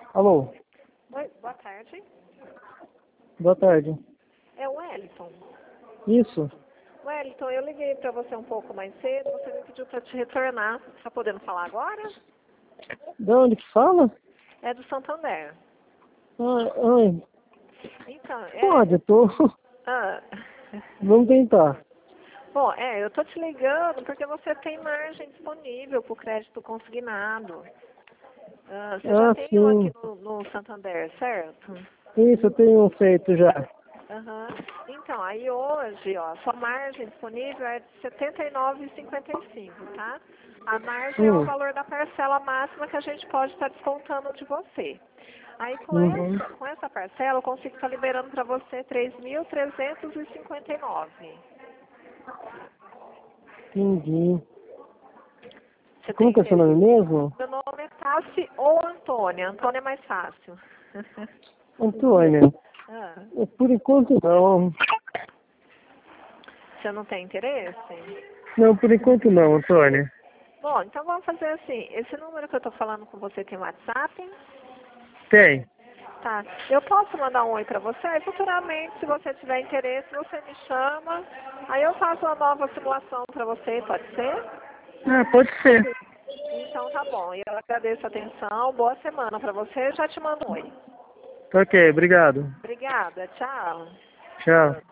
Alô, Oi, boa tarde. boa tarde. É o Wellington. Isso? Wellington, eu liguei para você um pouco mais cedo, você me pediu para te retornar. Tá podendo falar agora? De onde que fala? É do Santander. Ai, Então, pode, eu tô. ah, Vamos tentar. bom, eu tô te ligando porque você tem margem disponível para o crédito consignado. Você já tem um aqui Sim. no Santander, certo? Isso, eu tenho feito já. Aham. Então, aí hoje, ó, sua margem disponível é de R$ 79,55, tá? A margem é o Hum. valor da parcela máxima que a gente pode estar descontando de você. Aí Uhum. com essa parcela eu consigo estar liberando para você R$ 3.359. Entendi. Você tem Como que é seu nome interesse? mesmo? Meu nome é Tassi ou Antônia. Antônia é mais fácil. Antônia. Ah, Por enquanto não. você não tem interesse? Não, por enquanto não, Antônia. Bom, então vamos fazer assim. Esse número que eu estou falando com você tem WhatsApp? Tem. Tá. Eu posso mandar um oi pra você? Aí futuramente, se você tiver interesse, você me chama. Aí eu faço uma nova simulação pra você, pode ser? Pode ser. Então tá bom. E eu agradeço a atenção. Boa semana pra você. Eu já te mando um oi. Ok, obrigado. Obrigada. Tchau. Tchau.